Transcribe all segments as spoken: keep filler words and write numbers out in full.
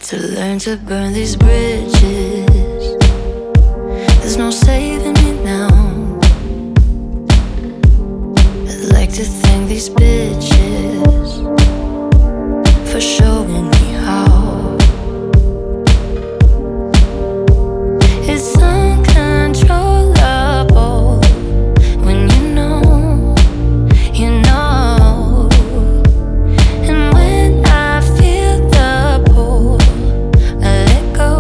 to learn to burn these bridges. There's no saving me now. I'd like to thank these bitches for showing me how. It's uncontrollable when you know, you know. And when I feel the pull, I let go.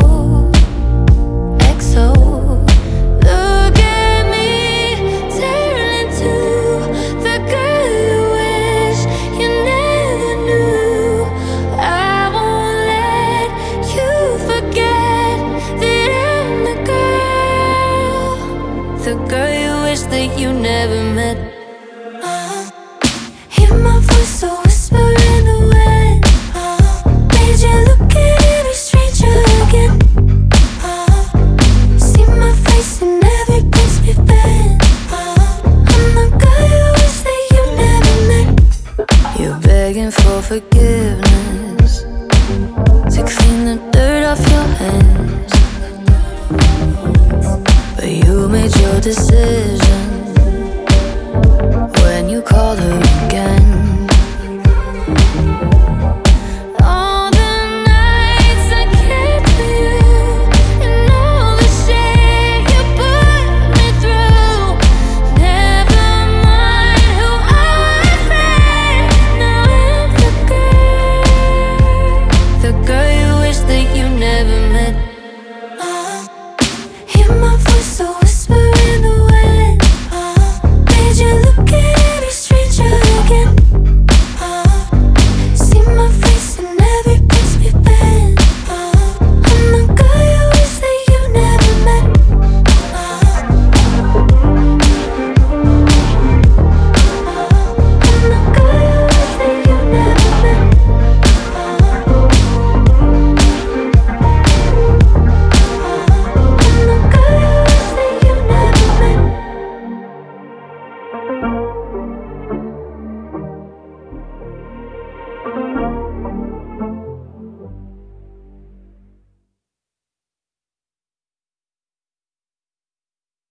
X O. Look at me, turn into the girl you wish you never knew. I won't let you forget that I'm the girl, the girl you wish that you never met. Uh, hear my voice, a whisper in the wind. Uh, made you look at every stranger again. Uh, see my face in every place we've been. Uh, I'm the girl you wish that you never met. You're begging for forgiveness to clean the dirt off your hands, but you made your decision when you called her again.